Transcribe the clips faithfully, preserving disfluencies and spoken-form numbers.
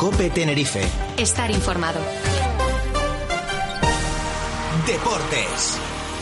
COPE Tenerife. Estar informado. Deportes.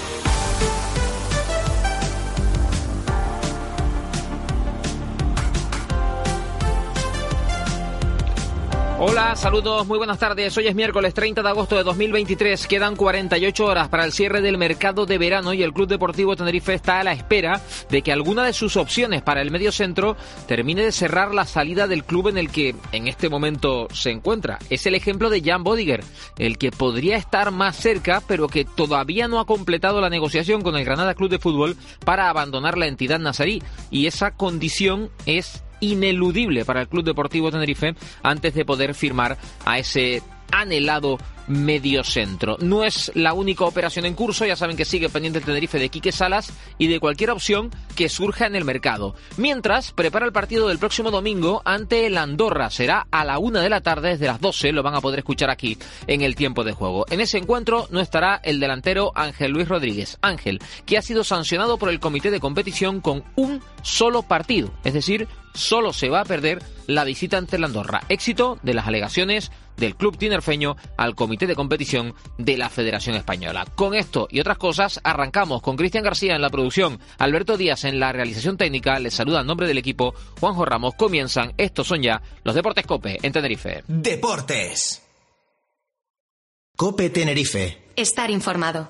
Hola, saludos, muy buenas tardes. Hoy es miércoles treinta de agosto de dos mil veintitrés. Quedan cuarenta y ocho horas para el cierre del mercado de verano y el Club Deportivo Tenerife está a la espera de que alguna de sus opciones para el mediocentro termine de cerrar la salida del club en el que en este momento se encuentra. Es el ejemplo de Jan Bodiger, el que podría estar más cerca, pero que todavía no ha completado la negociación con el Granada Club de Fútbol para abandonar la entidad nazarí. Y esa condición es ineludible para el Club Deportivo Tenerife antes de poder firmar a ese anhelado mediocentro. No es la única operación en curso, ya saben que sigue pendiente el Tenerife de Quique Salas y de cualquier opción que surja en el mercado. Mientras, prepara el partido del próximo domingo ante el Andorra. Será a la una de la tarde, desde las doce, lo van a poder escuchar aquí en el tiempo de juego. En ese encuentro no estará el delantero Ángel Luis Rodríguez. Ángel, que ha sido sancionado por el comité de competición con un solo partido, es decir, solo se va a perder la visita ante el Andorra. Éxito de las alegaciones del club tinerfeño al comité de competición de la Federación Española. Con esto y otras cosas arrancamos con Cristian García en la producción, Alberto Díaz en la realización técnica. Les saluda en nombre del equipo Juanjo Ramos. Comienzan, estos son ya los Deportes COPE en Tenerife. Deportes. COPE Tenerife. Estar informado.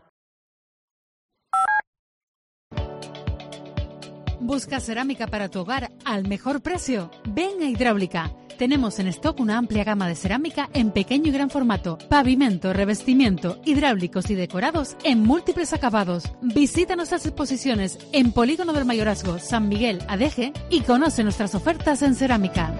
¿Buscas cerámica para tu hogar al mejor precio? Ven a Hidráulica. Tenemos en stock una amplia gama de cerámica en pequeño y gran formato, pavimento, revestimiento, hidráulicos y decorados en múltiples acabados. Visita nuestras exposiciones en Polígono del Mayorazgo, San Miguel, Adeje y conoce nuestras ofertas en cerámica.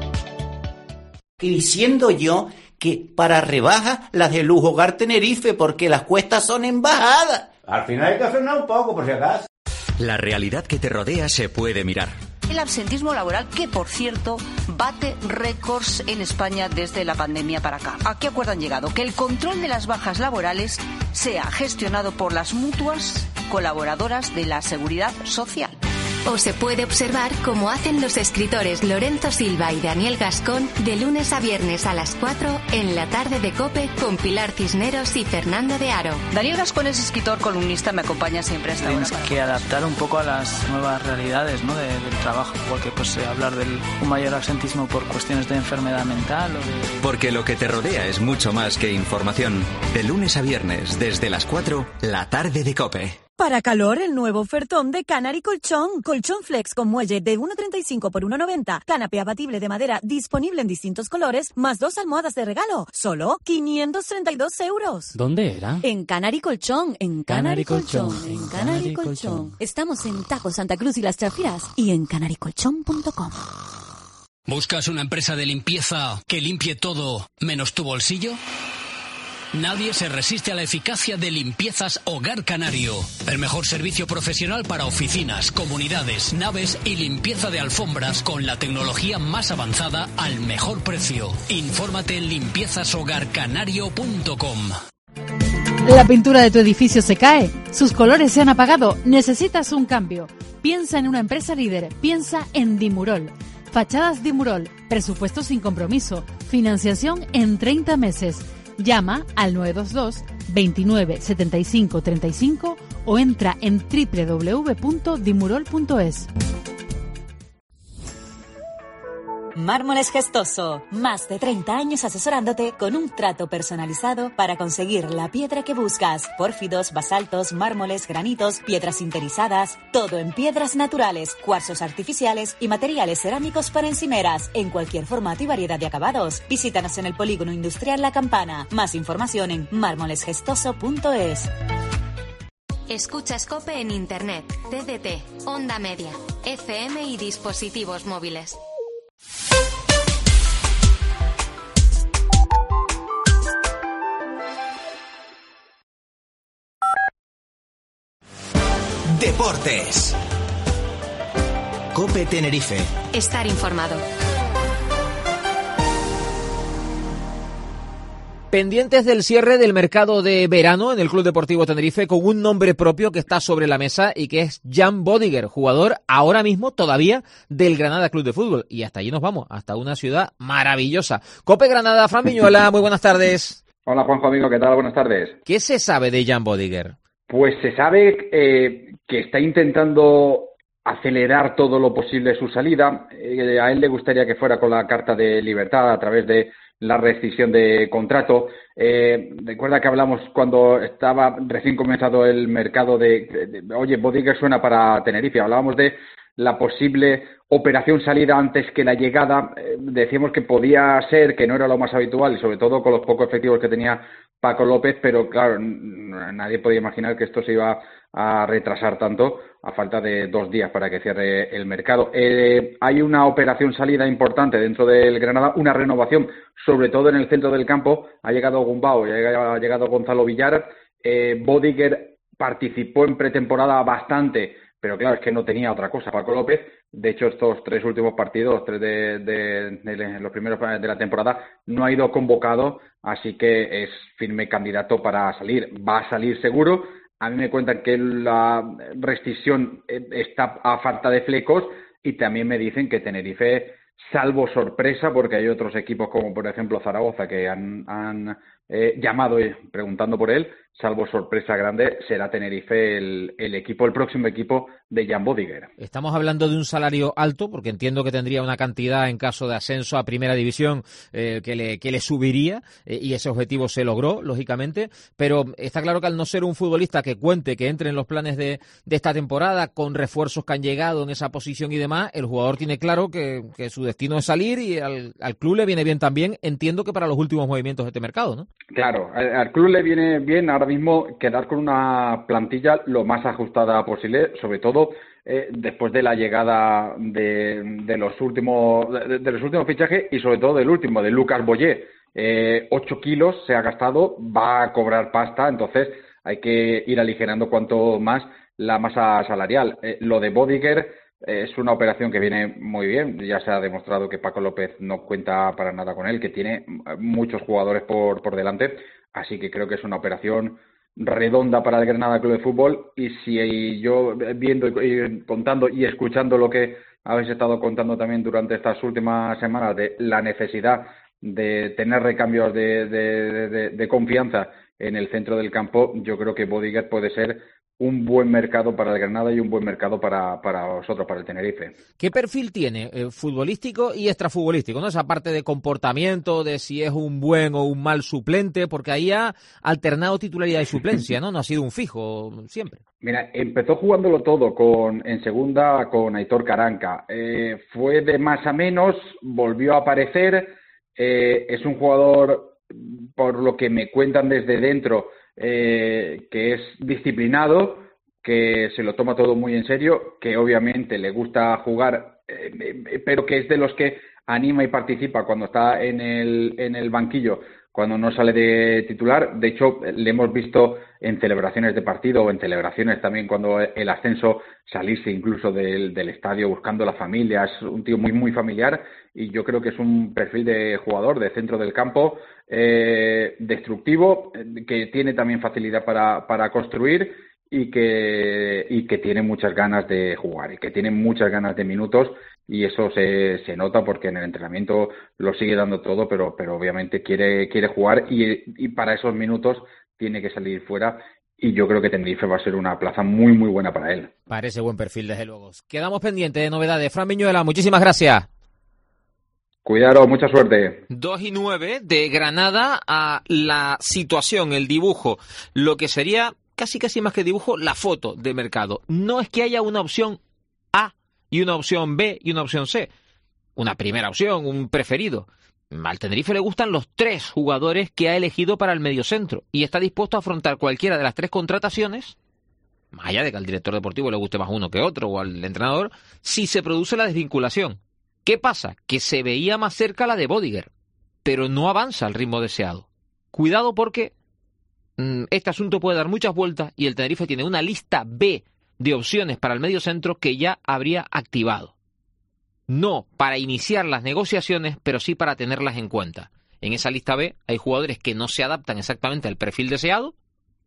Y diciendo yo que para rebajas las de Lujo Hogar Tenerife, porque las cuestas son en bajada. Al final hay que frenar un poco, por si acaso. La realidad que te rodea se puede mirar. El absentismo laboral, que por cierto bate récords en España desde la pandemia para acá. ¿A qué acuerdo han llegado? Que el control de las bajas laborales sea gestionado por las mutuas colaboradoras de la Seguridad Social. O se puede observar cómo hacen los escritores Lorenzo Silva y Daniel Gascón de lunes a viernes a las cuatro en la tarde de COPE con Pilar Cisneros y Fernando de Aro. Daniel Gascón es escritor, columnista, me acompaña siempre hasta ahora. Tienes que adaptar un poco a las nuevas realidades, ¿no? de, del trabajo, porque pues hablar de un mayor absentismo por cuestiones de enfermedad mental o de... Porque lo que te rodea es mucho más que información. De lunes a viernes, desde las cuatro, la tarde de COPE. Para calor, el nuevo ofertón de Canary Colchón. Colchón flex con muelle de uno treinta y cinco por uno noventa. Canapé abatible de madera disponible en distintos colores, más dos almohadas de regalo. Solo quinientos treinta y dos euros. ¿Dónde era? En Canary Colchón. En Canary, Canary Colchón. Colchón. En Canary, Canary Colchón. Colchón. Estamos en Tajo Santa Cruz y Las Chafiras y en canary colchón punto com. ¿Buscas una empresa de limpieza que limpie todo menos tu bolsillo? Nadie se resiste a la eficacia de Limpiezas Hogar Canario. El mejor servicio profesional para oficinas, comunidades, naves y limpieza de alfombras con la tecnología más avanzada al mejor precio. Infórmate en limpiezas hogar canario punto com. La pintura de tu edificio se cae, sus colores se han apagado, necesitas un cambio. Piensa en una empresa líder, piensa en Dimurol. Fachadas Dimurol, presupuesto sin compromiso, financiación en treinta meses. Llama al nueve dos dos, veintinueve, setenta y cinco, treinta y cinco o entra en doble u doble u doble u punto dimurol punto es. Mármoles Gestoso. Más de treinta años asesorándote con un trato personalizado para conseguir la piedra que buscas. Pórfidos, basaltos, mármoles, granitos, piedras sinterizadas. Todo en piedras naturales, cuarzos artificiales y materiales cerámicos para encimeras. En cualquier formato y variedad de acabados. Visítanos en el Polígono Industrial La Campana. Más información en mármoles gestoso punto es. Escuchas COPE en Internet, T D T, Onda Media, F M y dispositivos móviles. Deportes. COPE Tenerife. Estar informado. Pendientes del cierre del mercado de verano en el Club Deportivo Tenerife con un nombre propio que está sobre la mesa y que es Jan Bodiger, jugador ahora mismo todavía del Granada Club de Fútbol. Y hasta allí nos vamos, hasta una ciudad maravillosa. Cope Granada, Fran Viñuela, muy buenas tardes. Hola Juanjo, amigo, ¿qué tal? Buenas tardes. ¿Qué se sabe de Jan Bodiger? Pues se sabe eh, que está intentando acelerar todo lo posible su salida. Eh, a él le gustaría que fuera con la carta de libertad a través de la rescisión de contrato. Eh, recuerda que hablamos cuando estaba recién comenzado el mercado de, de, de oye, Bodiger suena para Tenerife. Hablábamos de la posible operación salida antes que la llegada. Eh, decíamos que podía ser, que no era lo más habitual y sobre todo con los pocos efectivos que tenía Paco López, pero claro, nadie podía imaginar que esto se iba a retrasar tanto a falta de dos días para que cierre el mercado. Eh, hay una operación salida importante dentro del Granada, una renovación, sobre todo en el centro del campo. Ha llegado Gumbau, ha llegado Gonzalo Villar. Eh, Bodiger participó en pretemporada bastante, pero claro, es que no tenía otra cosa Paco López. De hecho, estos tres últimos partidos, tres de, de, de, de los primeros de la temporada, no ha ido convocado, así que es firme candidato para salir. Va a salir seguro. A mí me cuentan que la rescisión está a falta de flecos y también me dicen que Tenerife, salvo sorpresa, porque hay otros equipos como por ejemplo Zaragoza que han, han eh, llamado preguntando por él, salvo sorpresa grande, será Tenerife el, el equipo, el próximo equipo de Jan Bodiger. Estamos hablando de un salario alto, porque entiendo que tendría una cantidad en caso de ascenso a Primera División eh, que, le, que le subiría, eh, y ese objetivo se logró, lógicamente, pero está claro que al no ser un futbolista que cuente, que entre en los planes de, de esta temporada, con refuerzos que han llegado en esa posición y demás, el jugador tiene claro que, que su destino es salir y al, al club le viene bien también, entiendo que para los últimos movimientos de este mercado, ¿no? Claro, al, al club le viene bien ahora mismo quedar con una plantilla lo más ajustada posible, sobre todo eh, después de la llegada de, de los últimos de, de los últimos fichajes y sobre todo del último, de Lucas Boyé. Eh, ocho kilos se ha gastado, va a cobrar pasta, entonces hay que ir aligerando cuanto más la masa salarial. Eh, lo de Bodiger es una operación que viene muy bien. Ya se ha demostrado que Paco López no cuenta para nada con él, que tiene muchos jugadores por, por delante. Así que creo que es una operación redonda para el Granada Club de Fútbol. Y si yo, viendo y contando y escuchando lo que habéis estado contando también durante estas últimas semanas de la necesidad de tener recambios de, de, de, de confianza en el centro del campo, yo creo que Bodiger puede ser un buen mercado para el Granada y un buen mercado para, para vosotros, para el Tenerife. ¿Qué perfil tiene eh, futbolístico y extrafutbolístico, ¿no? Esa parte de comportamiento, de si es un buen o un mal suplente, porque ahí ha alternado titularidad y suplencia, ¿no? No ha sido un fijo siempre. Mira, empezó jugándolo todo con en segunda con Aitor Caranca. Eh, fue de más a menos, volvió a aparecer. Eh, es un jugador, por lo que me cuentan desde dentro, Eh, que es disciplinado, que se lo toma todo muy en serio, que obviamente le gusta jugar, eh, pero que es de los que anima y participa cuando está en el, en el banquillo, cuando no sale de titular. De hecho, le hemos visto en celebraciones de partido o en celebraciones también cuando el ascenso, salirse incluso del, del estadio buscando la familia. Es un tío muy, muy familiar y yo creo que es un perfil de jugador de centro del campo, eh, destructivo, que tiene también facilidad para, para construir y que, y que tiene muchas ganas de jugar y que tiene muchas ganas de minutos. Y eso se, se nota porque en el entrenamiento lo sigue dando todo, pero, pero obviamente quiere, quiere jugar y, y para esos minutos tiene que salir fuera. Y yo creo que Tenerife va a ser una plaza muy, muy buena para él. Parece buen perfil, desde luego. Quedamos pendientes de novedades. Fran Viñuela, muchísimas gracias. Cuidado, mucha suerte. dos y nueve de Granada a la situación, el dibujo, lo que sería casi casi más que dibujo, la foto de mercado. No es que haya una opción A y una opción B y una opción C. Una primera opción, un preferido. Al Tenerife le gustan los tres jugadores que ha elegido para el mediocentro y está dispuesto a afrontar cualquiera de las tres contrataciones, más allá de que al director deportivo le guste más uno que otro o al entrenador, si se produce la desvinculación. ¿Qué pasa? Que se veía más cerca la de Bodiger, pero no avanza al ritmo deseado. Cuidado porque mmm, este asunto puede dar muchas vueltas y el Tenerife tiene una lista B de opciones para el mediocentro que ya habría activado. No para iniciar las negociaciones, pero sí para tenerlas en cuenta. en esa lista B hay jugadores que no se adaptan exactamente al perfil deseado,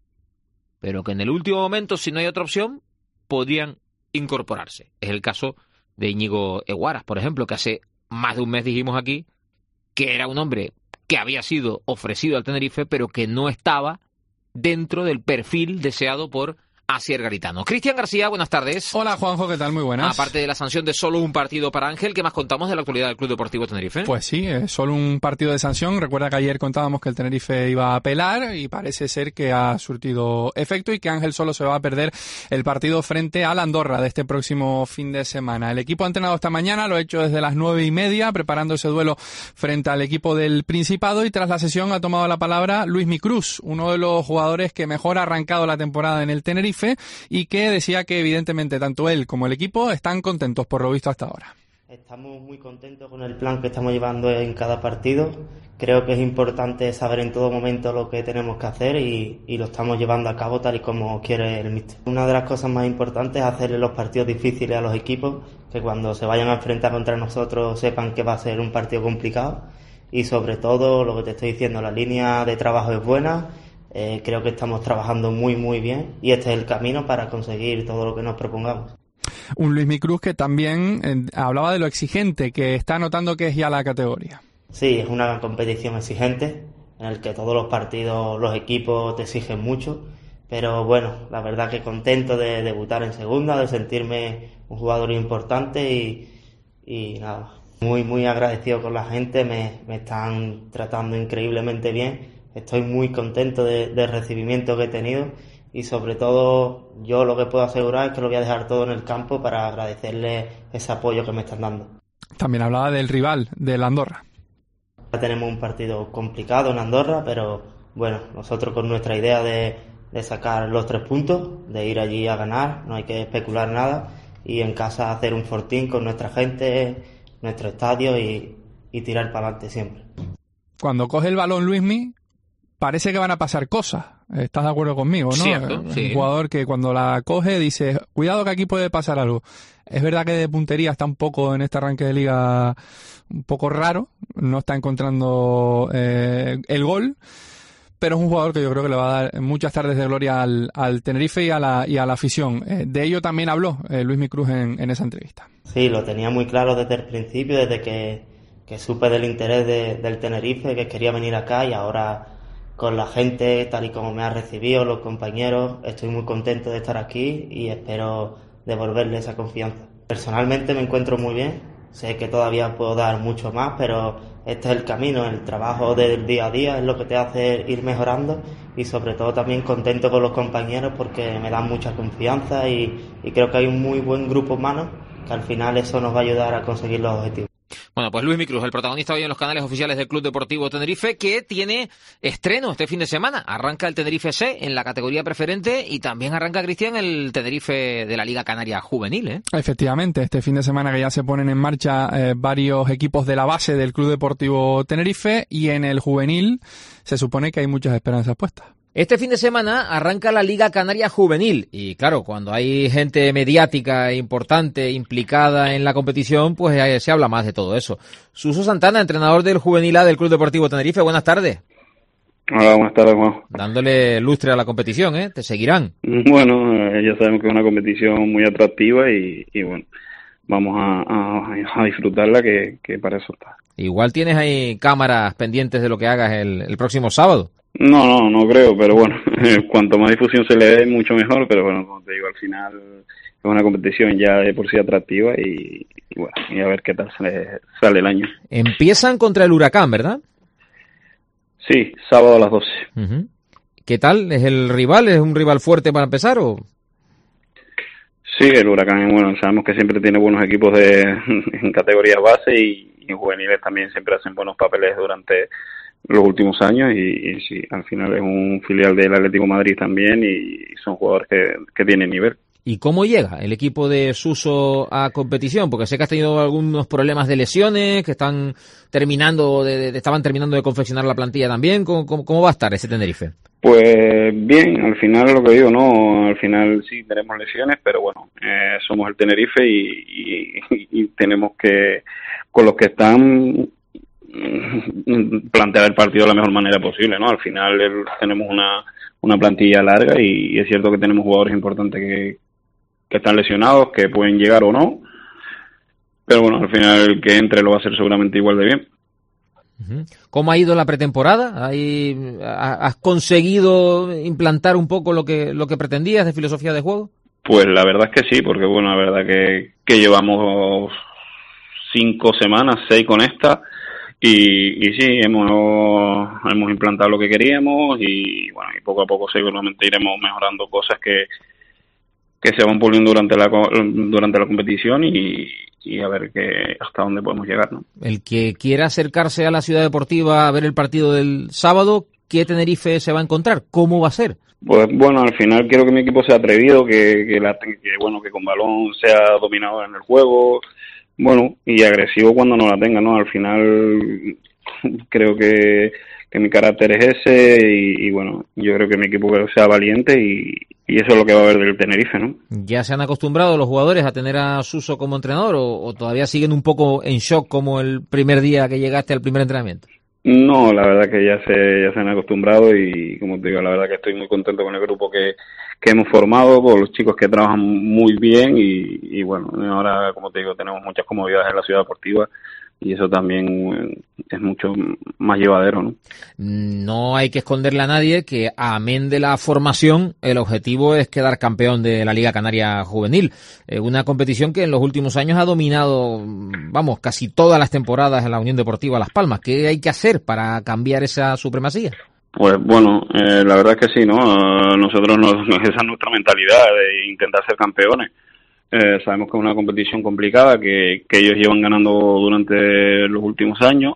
pero que en el último momento, si no hay otra opción, podrían incorporarse. Es el caso de Íñigo Eguaras, por ejemplo, que hace más de un mes dijimos aquí que era un hombre que había sido ofrecido al Tenerife, pero que no estaba dentro del perfil deseado por Asier Garitano. Cristian García, buenas tardes. Hola Juanjo, ¿qué tal? Muy buenas. Aparte de la sanción de solo un partido para Ángel, ¿qué más contamos de la actualidad del Club Deportivo Tenerife? Pues sí, es solo un partido de sanción. Recuerda que ayer contábamos que el Tenerife iba a apelar y parece ser que ha surtido efecto y que Ángel solo se va a perder el partido frente al Andorra de este próximo fin de semana. El equipo ha entrenado esta mañana, lo ha hecho desde las nueve y media, preparando ese duelo frente al equipo del Principado, y tras la sesión ha tomado la palabra Luismi Cruz, uno de los jugadores que mejor ha arrancado la temporada en el Tenerife y que decía que evidentemente tanto él como el equipo están contentos por lo visto hasta ahora. Estamos muy contentos con el plan que estamos llevando en cada partido. Creo que es importante saber en todo momento lo que tenemos que hacer y, y lo estamos llevando a cabo tal y como quiere el míster. Una de las cosas más importantes es hacerle los partidos difíciles a los equipos, que cuando se vayan a enfrentar contra nosotros sepan que va a ser un partido complicado, y sobre todo lo que te estoy diciendo, la línea de trabajo es buena. Eh, creo que estamos trabajando muy muy bien y este es el camino para conseguir todo lo que nos propongamos. Un Luismi Cruz que también eh, hablaba de lo exigente que está notando que es ya la categoría. Sí, es una competición exigente en el que todos los partidos, los equipos te exigen mucho, pero bueno, la verdad que contento de debutar en segunda, de sentirme un jugador importante y, y nada, muy muy agradecido con la gente, me, me están tratando increíblemente bien. Estoy muy contento de, del recibimiento que he tenido y sobre todo yo lo que puedo asegurar es que lo voy a dejar todo en el campo para agradecerles ese apoyo que me están dando. También hablaba del rival, del Andorra. Ya tenemos un partido complicado en Andorra, pero bueno, nosotros con nuestra idea de, de sacar los tres puntos, de ir allí a ganar, no hay que especular nada, y en casa hacer un fortín con nuestra gente, nuestro estadio y, y tirar para adelante siempre. Cuando coge el balón Luismi, parece que van a pasar cosas. ¿Estás de acuerdo conmigo, no? Cierto, es sí. Un jugador que cuando la coge dice, cuidado que aquí puede pasar algo. Es verdad que de puntería está un poco en este arranque de liga un poco raro, no está encontrando eh, el gol, pero es un jugador que yo creo que le va a dar muchas tardes de gloria al, al Tenerife y a la, y a la afición. Eh, de ello también habló eh, Luismi Cruz en, en esa entrevista. Sí, lo tenía muy claro desde el principio, desde que, que supe del interés de, del Tenerife, que quería venir acá, y ahora con la gente, tal y como me ha recibido, los compañeros, estoy muy contento de estar aquí y espero devolverle esa confianza. Personalmente me encuentro muy bien, sé que todavía puedo dar mucho más, pero este es el camino, el trabajo del día a día es lo que te hace ir mejorando, y sobre todo también contento con los compañeros porque me dan mucha confianza y, y creo que hay un muy buen grupo humano que al final eso nos va a ayudar a conseguir los objetivos. Bueno, pues Luismi Cruz, el protagonista hoy en los canales oficiales del Club Deportivo Tenerife, que tiene estreno este fin de semana. Arranca el Tenerife C en la categoría preferente y también arranca, Cristian, el Tenerife de la Liga Canaria Juvenil, ¿eh? Efectivamente, este fin de semana que ya se ponen en marcha eh, varios equipos de la base del Club Deportivo Tenerife, y en el juvenil se supone que hay muchas esperanzas puestas. Este fin de semana arranca la Liga Canaria Juvenil y claro, cuando hay gente mediática importante implicada en la competición, pues eh, se habla más de todo eso. Suso Santana, entrenador del Juvenil A del Club Deportivo Tenerife, buenas tardes. Hola, buenas tardes, Juan. Dándole lustre a la competición, ¿eh? Te seguirán. Bueno, eh, ya sabemos que es una competición muy atractiva y, y bueno, vamos a, a, a disfrutarla, que, que para eso está. Igual tienes ahí cámaras pendientes de lo que hagas el, el próximo sábado. No, no, no creo, pero bueno, cuanto más difusión se le dé, mucho mejor, pero bueno, como te digo, al final es una competición ya de por sí atractiva y, y bueno, y a ver qué tal sale, sale el año. Empiezan contra el Huracán, ¿verdad? Sí, sábado a las doce. Uh-huh. ¿Qué tal? ¿Es el rival? ¿Es un rival fuerte para empezar o...? Sí, el Huracán, bueno, sabemos que siempre tiene buenos equipos de en categoría base y, y en juveniles también siempre hacen buenos papeles durante los últimos años y, y sí, al final es un filial del Atlético de Madrid también y, y son jugadores que, que tienen nivel. ¿Y cómo llega el equipo de Suso a competición? Porque sé que has tenido algunos problemas de lesiones, que están terminando, de, de, estaban terminando de confeccionar la plantilla también. ¿Cómo, cómo, cómo va a estar ese Tenerife? Pues bien, al final lo que digo, no, al final sí tenemos lesiones, pero bueno, eh, somos el Tenerife y, y, y tenemos que, con los que están, plantear el partido de la mejor manera posible, ¿no? Al final el, tenemos una, una plantilla larga y, y es cierto que tenemos jugadores importantes que, que están lesionados, que pueden llegar o no, pero bueno, al final el que entre lo va a hacer seguramente igual de bien. ¿Cómo ha ido la pretemporada? ¿Hay, ¿Has conseguido implantar un poco lo que lo que pretendías de filosofía de juego? Pues la verdad es que sí, porque bueno, la verdad que, que llevamos cinco semanas, seis con esta, y, y sí, hemos hemos implantado lo que queríamos y bueno, y poco a poco seguramente iremos mejorando cosas que que se van puliendo durante la durante la competición y, y a ver que hasta dónde podemos llegar, ¿no? El que quiera acercarse a la Ciudad Deportiva a ver el partido del sábado, ¿qué Tenerife se va a encontrar? ¿Cómo va a ser? Pues bueno, al final quiero que mi equipo sea atrevido, que, que, la, que bueno que con balón sea dominador en el juego, bueno, y agresivo cuando no la tenga, ¿no? Al final creo que, que mi carácter es ese y, y bueno, yo creo que mi equipo sea valiente y, y eso es lo que va a haber del Tenerife, ¿no? ¿Ya se han acostumbrado los jugadores a tener a Suso como entrenador o, o todavía siguen un poco en shock como el primer día que llegaste al primer entrenamiento? No, la verdad que ya se ya se han acostumbrado y como te digo, la verdad que estoy muy contento con el grupo que, que hemos formado, con los chicos que trabajan muy bien y, y bueno, ahora como te digo, tenemos muchas comodidades en la Ciudad Deportiva y eso también es mucho más llevadero, ¿no? No hay que esconderle a nadie que, amén de la formación, el objetivo es quedar campeón de la Liga Canaria Juvenil. Eh, una competición que en los últimos años ha dominado, vamos, casi todas las temporadas en la Unión Deportiva Las Palmas. ¿Qué hay que hacer para cambiar esa supremacía? Pues bueno, eh, la verdad es que sí, ¿no? Uh, nosotros, nos, esa es nuestra mentalidad de intentar ser campeones. Eh, sabemos que es una competición complicada que, que ellos llevan ganando durante los últimos años,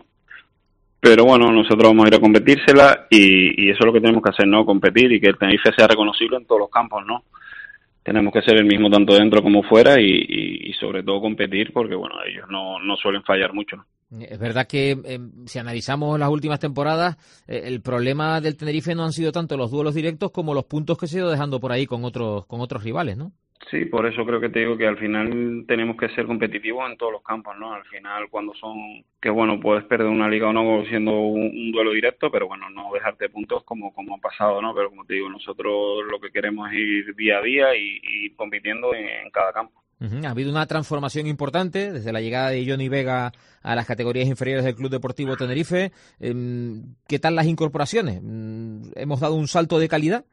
pero bueno, nosotros vamos a ir a competírsela y, y eso es lo que tenemos que hacer, ¿no? Competir y que el Tenerife sea reconocible en todos los campos, ¿no? Tenemos que ser el mismo tanto dentro como fuera y, y, y sobre todo competir porque, bueno, ellos no, no suelen fallar mucho, ¿no? Es verdad que eh, si analizamos las últimas temporadas, eh, el problema del Tenerife no han sido tanto los duelos directos como los puntos que se han ido dejando por ahí con otros con otros rivales, ¿no? Sí, por eso creo que te digo que al final tenemos que ser competitivos en todos los campos, ¿no? Al final cuando son, que bueno, puedes perder una liga o no siendo un, un duelo directo, pero bueno, no dejarte puntos como, como ha pasado, ¿no? Pero como te digo, nosotros lo que queremos es ir día a día y, y ir compitiendo en, en cada campo. Uh-huh. Ha habido una transformación importante desde la llegada de Johnny Vega a las categorías inferiores del Club Deportivo Tenerife. ¿Qué tal las incorporaciones? ¿Hemos dado un salto de calidad?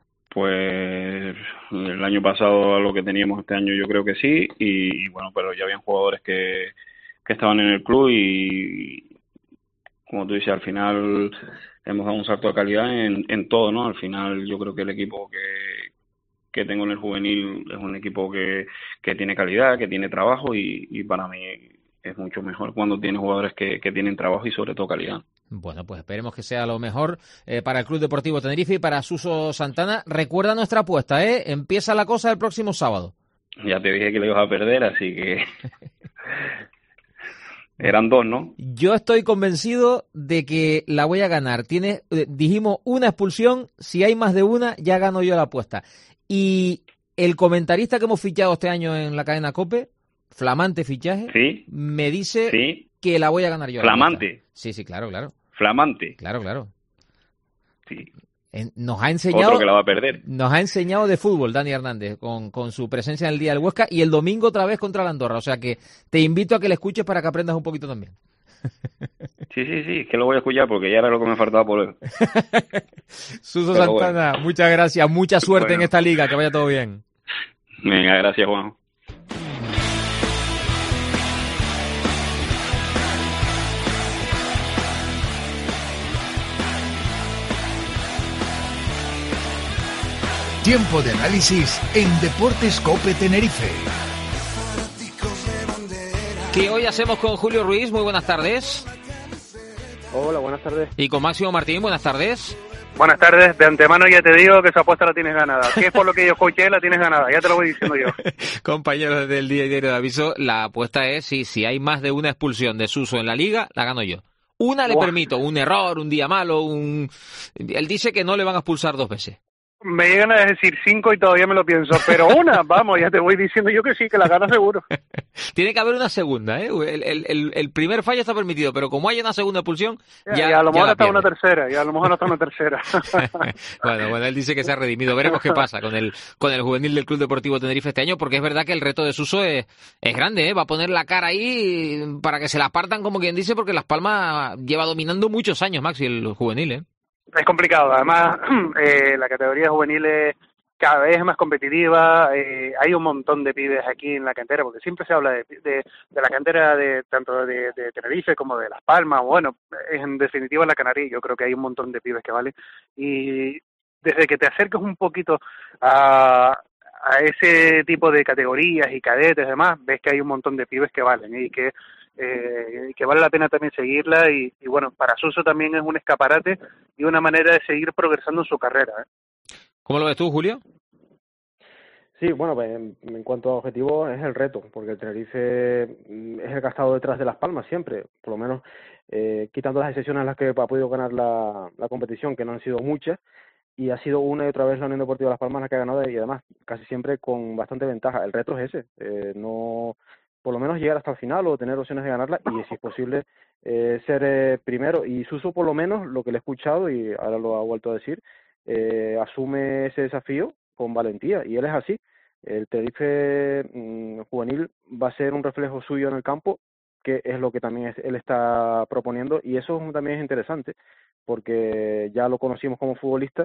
Pues el año pasado a lo que teníamos este año yo creo que sí y, y bueno, pero ya habían jugadores que, que estaban en el club y como tú dices, al final hemos dado un salto de calidad en, en todo, ¿no? Al final yo creo que el equipo que, que tengo en el juvenil es un equipo que, que tiene calidad, que tiene trabajo y, y para mí es mucho mejor cuando tiene jugadores que, que tienen trabajo y sobre todo calidad. Bueno, pues esperemos que sea lo mejor eh, para el Club Deportivo Tenerife y para Suso Santana. Recuerda nuestra apuesta, ¿eh? Empieza la cosa el próximo sábado. Ya te dije que le ibas a perder, así que eran dos, ¿no? Yo estoy convencido de que la voy a ganar. Tiene, eh, dijimos una expulsión, si hay más de una, ya gano yo la apuesta. Y el comentarista que hemos fichado este año en la cadena COPE, flamante fichaje, ¿sí? Me dice ¿sí? que la voy a ganar yo. ¿Flamante? Sí, sí, claro, claro. ¿Flamante? Claro, claro. Sí. Nos ha enseñado, otro que la va a perder. Nos ha enseñado de fútbol Dani Hernández con, con su presencia en el Día del Huesca y el domingo otra vez contra la Andorra. O sea que te invito a que le escuches para que aprendas un poquito también. Sí, sí, sí, que lo voy a escuchar porque ya era lo que me faltaba por ver. Suso Pero Santana, bueno. Muchas gracias, mucha suerte bueno. en esta liga, que vaya todo bien. Venga, gracias, Juan. Tiempo de análisis en Deportes COPE Tenerife. Que hoy hacemos con Julio Ruiz. Muy buenas tardes. Hola, buenas tardes. Y con Máximo Martín. Buenas tardes. Buenas tardes. De antemano ya te digo que esa apuesta la tienes ganada. Si es por lo que yo escuché, la tienes ganada. Ya te lo voy diciendo yo. Compañeros del Día y Diario de Aviso, la apuesta es si, si hay más de una expulsión de Suso en la Liga, la gano yo. Una le Buah. permito, un error, un día malo, un... Él dice que no le van a expulsar dos veces. Me llegan a decir cinco y todavía me lo pienso, pero una, vamos, ya te voy diciendo yo que sí, que la gana seguro. Tiene que haber una segunda, ¿eh? El, el, el, el primer fallo está permitido, pero como hay una segunda expulsión, ya, y a lo mejor hasta pierde. una tercera, y a lo mejor hasta una tercera. bueno, bueno, él dice que se ha redimido. Veremos qué pasa con el con el juvenil del Club Deportivo Tenerife este año, porque es verdad que el reto de Suso es, es grande, ¿eh? Va a poner la cara ahí para que se la partan, como quien dice, porque Las Palmas lleva dominando muchos años, Maxi, el juvenil, ¿eh? Es complicado, además eh, la categoría juvenil es cada vez más competitiva, eh, hay un montón de pibes aquí en la cantera, porque siempre se habla de, de, de la cantera de tanto de, de Tenerife como de Las Palmas, bueno, en definitiva la Canaria, yo creo que hay un montón de pibes que valen, y desde que te acerques un poquito a, a ese tipo de categorías y cadetes y demás, ves que hay un montón de pibes que valen y que Eh, que vale la pena también seguirla y, y bueno, para Suso también es un escaparate y una manera de seguir progresando en su carrera, ¿eh? ¿Cómo lo ves tú, Julio? Sí, bueno, pues en, en cuanto a objetivos es el reto, porque el Tenerife es el que ha estado detrás de Las Palmas siempre, por lo menos eh, quitando las excepciones en las que ha podido ganar la, la competición, que no han sido muchas, y ha sido una y otra vez la Unión Deportiva Las Palmas la que ha ganado y además casi siempre con bastante ventaja. El reto es ese, eh, no... por lo menos llegar hasta el final o tener opciones de ganarla y si es posible eh, ser eh, primero. Y Suso, por lo menos, lo que le he escuchado y ahora lo ha vuelto a decir, eh, asume ese desafío con valentía y él es así. El Tenerife mmm, juvenil va a ser un reflejo suyo en el campo, que es lo que también es, él está proponiendo y eso también es interesante porque ya lo conocimos como futbolista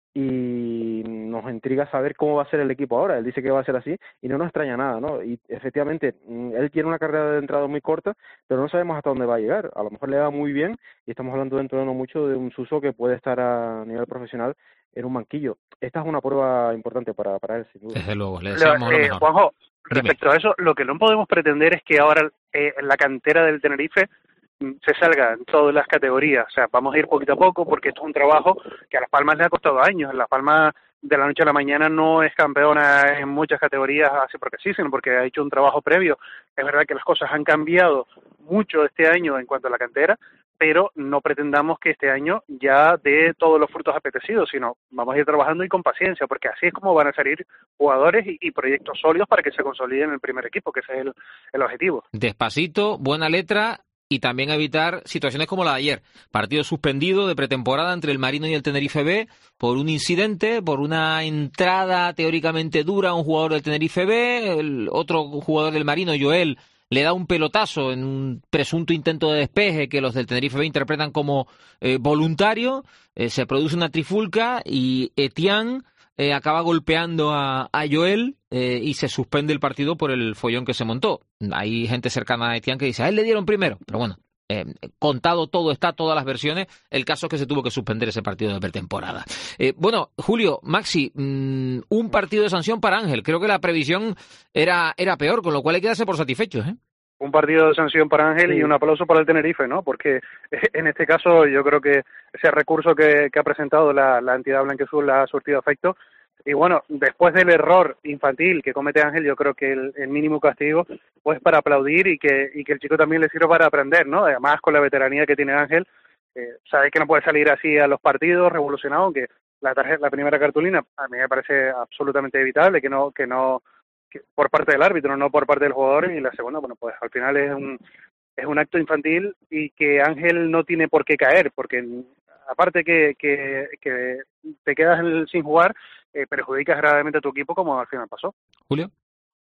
y nos intriga saber cómo va a ser el equipo ahora. Él dice que va a ser así y no nos extraña nada, ¿no? Y efectivamente, él tiene una carrera de entrada muy corta, pero no sabemos hasta dónde va a llegar. A lo mejor le va muy bien y estamos hablando dentro de no mucho de un Suso que puede estar a nivel profesional en un banquillo. Esta es una prueba importante para, para él, sin duda. Desde luego, le deseamos lo, lo eh, mejor. Juanjo, Dime. respecto a eso, lo que no podemos pretender es que ahora eh, la cantera del Tenerife se salga en todas las categorías, o sea, vamos a ir poquito a poco porque esto es un trabajo que a Las Palmas le ha costado años. Las Palmas de la noche a la mañana no es campeona en muchas categorías así porque sí, sino porque ha hecho un trabajo previo. Es verdad que las cosas han cambiado mucho este año en cuanto a la cantera, pero no pretendamos que este año ya dé todos los frutos apetecidos, sino vamos a ir trabajando y con paciencia, porque así es como van a salir jugadores y, y proyectos sólidos para que se consoliden en el primer equipo, que ese es el, el objetivo. Despacito, buena letra y también evitar situaciones como la de ayer. Partido suspendido de pretemporada entre el Marino y el Tenerife B por un incidente, por una entrada teóricamente dura a un jugador del Tenerife B. El otro jugador del Marino, Joel, le da un pelotazo en un presunto intento de despeje que los del Tenerife B interpretan como eh, voluntario. Eh, se produce una trifulca y Etienne eh, acaba golpeando a, a Joel eh, y se suspende el partido por el follón que se montó. Hay gente cercana a Etienne que dice, a él le dieron primero, pero bueno, eh, contado todo está, todas las versiones, el caso es que se tuvo que suspender ese partido de pretemporada. Eh, bueno, Julio, Maxi, mmm, un partido de sanción para Ángel, creo que la previsión era, era peor, con lo cual hay que darse por satisfechos, ¿eh? Un partido de sanción para Ángel Sí. y un aplauso para el Tenerife, ¿no? Porque en este caso yo creo que ese recurso que, que ha presentado la, la entidad blanquiazul ha surtido efecto. Y bueno, después del error infantil que comete Ángel, yo creo que el, el mínimo castigo pues para aplaudir y que y que el chico también le sirva para aprender, ¿no? Además, con la veteranía que tiene Ángel, eh, sabe que no puede salir así a los partidos revolucionado, aunque la tarjeta, la primera cartulina a mí me parece absolutamente evitable, que no que no que por parte del árbitro, no por parte del jugador, y la segunda, bueno, pues al final es un es un acto infantil y que Ángel no tiene por qué caer, porque aparte que que, que te quedas el, sin jugar, eh, perjudicas gravemente a tu equipo, como al final pasó. Julio.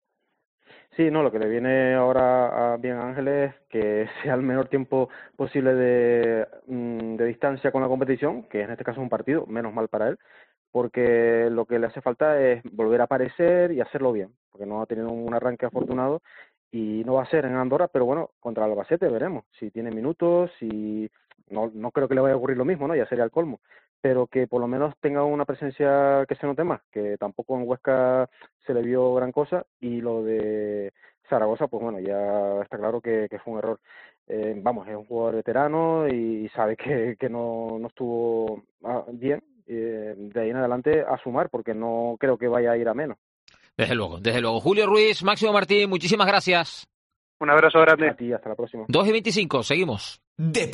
Sí, no, lo que le viene ahora a bien a Ángel es que sea el menor tiempo posible de, de distancia con la competición, que en este caso es un partido, menos mal para él, porque lo que le hace falta es volver a aparecer y hacerlo bien, porque no ha tenido un arranque afortunado y no va a ser en Andorra, pero bueno, contra el Albacete veremos si tiene minutos, si no no creo que le vaya a ocurrir lo mismo, ¿no? Ya sería el colmo, pero que por lo menos tenga una presencia que se note más, que tampoco en Huesca se le vio gran cosa, y lo de Zaragoza, pues bueno, ya está claro que, que fue un error. Eh, vamos, es un jugador veterano y sabe que, que no, no estuvo bien, eh, de ahí en adelante a sumar, porque no creo que vaya a ir a menos. Desde luego, desde luego. Julio Ruiz, Máximo Martín, muchísimas gracias. Un abrazo grande. A ti, hasta la próxima. dos y veinticinco, seguimos.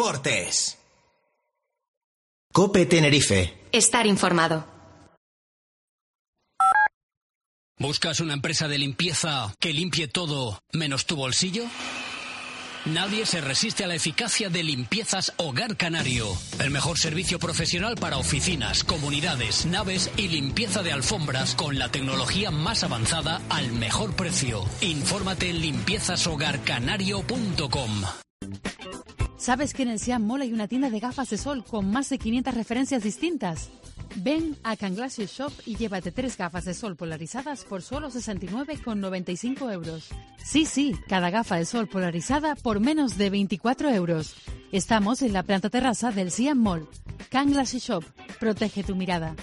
Deportes. COPE Tenerife. Estar informado. ¿Buscas una empresa de limpieza que limpie todo menos tu bolsillo? Nadie se resiste a la eficacia de Limpiezas Hogar Canario. El mejor servicio profesional para oficinas, comunidades, naves y limpieza de alfombras con la tecnología más avanzada al mejor precio. Infórmate en limpiezas hogar canario punto com. ¿Sabes que en el Siam Mall hay una tienda de gafas de sol con más de quinientas referencias distintas? Ven a Can Glasses Shop y llévate tres gafas de sol polarizadas por solo sesenta y nueve con noventa y cinco euros. Sí, sí, cada gafa de sol polarizada por menos de veinticuatro euros. Estamos en la planta terraza del Siam Mall. Can Glasses Shop, protege tu mirada.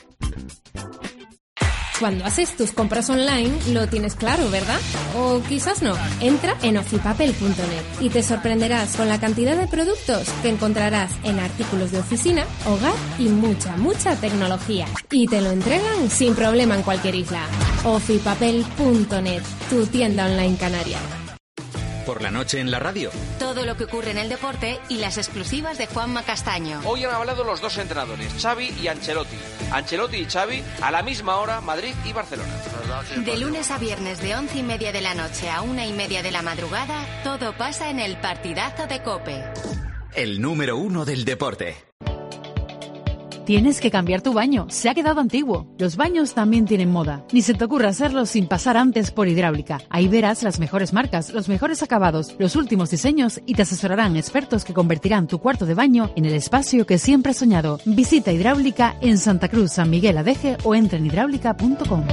Cuando haces tus compras online lo tienes claro, ¿verdad? O quizás no. Entra en ofipapel punto net y te sorprenderás con la cantidad de productos que encontrarás en artículos de oficina, hogar y mucha, mucha tecnología. Y te lo entregan sin problema en cualquier isla. ofipapel punto net, tu tienda online canaria. Por la noche en la radio. Todo lo que ocurre en el deporte y las exclusivas de Juanma Castaño. Hoy han hablado los dos entrenadores, Xavi y Ancelotti. Ancelotti y Xavi a la misma hora, Madrid y Barcelona. De lunes a viernes de once y media de la noche a una y media de la madrugada, todo pasa en el partidazo de COPE. El número uno del deporte. Tienes que cambiar tu baño, se ha quedado antiguo. Los baños también tienen moda. Ni se te ocurra hacerlo sin pasar antes por Hidráulica. Ahí verás las mejores marcas, los mejores acabados, los últimos diseños y te asesorarán expertos que convertirán tu cuarto de baño en el espacio que siempre has soñado. Visita Hidráulica en Santa Cruz, San Miguel Adeje o entra en hidráulica punto com.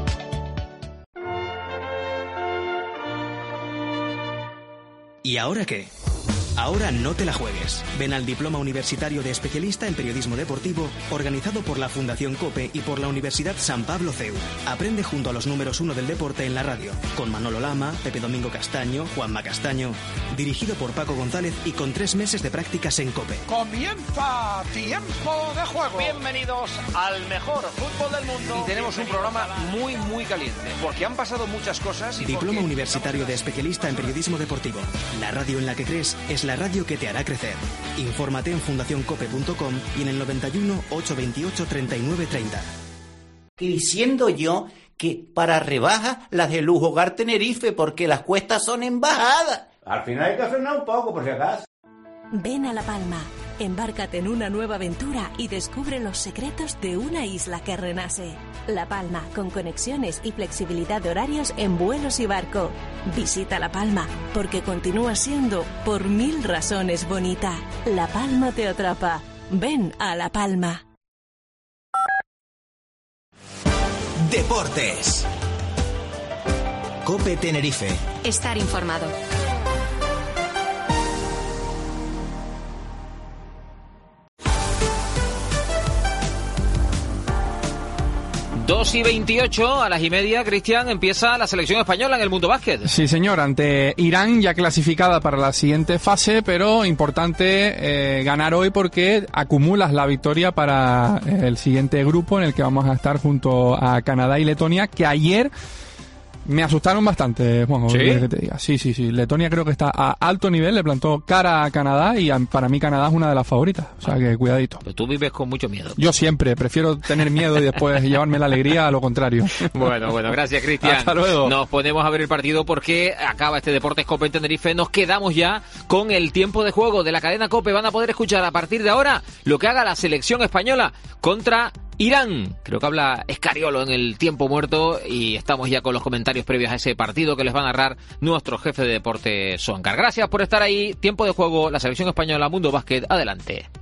¿Y ahora qué? Ahora no te la juegues. Ven al Diploma Universitario de Especialista en Periodismo Deportivo, organizado por la Fundación COPE y por la Universidad San Pablo C E U. Aprende junto a los números uno del deporte en la radio, con Manolo Lama, Pepe Domingo Castaño, Juanma Castaño, dirigido por Paco González y con tres meses de prácticas en COPE. Comienza Tiempo de Juego. Bienvenidos al mejor fútbol del mundo. Y tenemos un programa muy, muy caliente, porque han pasado muchas cosas. Y Diploma porque... Universitario de Especialista en Periodismo Deportivo. La radio en la que crees es la radio que te hará crecer. Infórmate en fundación cope punto com y en el noventa y uno, ochocientos veintiocho, treinta y nueve treinta. Diciendo yo que para rebajas las de Lujo Hogar Tenerife, porque las cuestas son en bajada. Al final hay que frenar un poco, por si acaso. Ven a La Palma, embárcate en una nueva aventura y descubre los secretos de una isla que renace. La Palma, con conexiones y flexibilidad de horarios en vuelos y barco. Visita La Palma, porque continúa siendo por mil razones bonita. La Palma te atrapa. Ven a La Palma. Deportes. COPE Tenerife. Estar informado. dos y veintiocho, a las y media, Cristian, empieza la selección española en el mundo básquet. Sí, señor, ante Irán, ya clasificada para la siguiente fase, pero importante eh, ganar hoy porque acumulas la victoria para el siguiente grupo en el que vamos a estar junto a Canadá y Letonia, que ayer me asustaron bastante, Juanjo. ¿Sí? Que te diga. Sí, sí, sí. Letonia creo que está a alto nivel, le plantó cara a Canadá y a, para mí Canadá es una de las favoritas. O sea que cuidadito. Pero tú vives con mucho miedo. Yo siempre, prefiero tener miedo y después llevarme la alegría a lo contrario. Bueno, bueno, gracias, Cristian. Hasta luego. Nos ponemos a ver el partido porque acaba este Deportes COPE en Tenerife. Nos quedamos ya con el tiempo de juego de la cadena COPE. Van a poder escuchar a partir de ahora lo que haga la selección española contra Irán. Creo que habla Escariolo en el tiempo muerto y estamos ya con los comentarios previos a ese partido que les va a narrar nuestro jefe de deporte, Soncar. Gracias por estar ahí. Tiempo de juego, la selección española, Mundo Básquet. Adelante.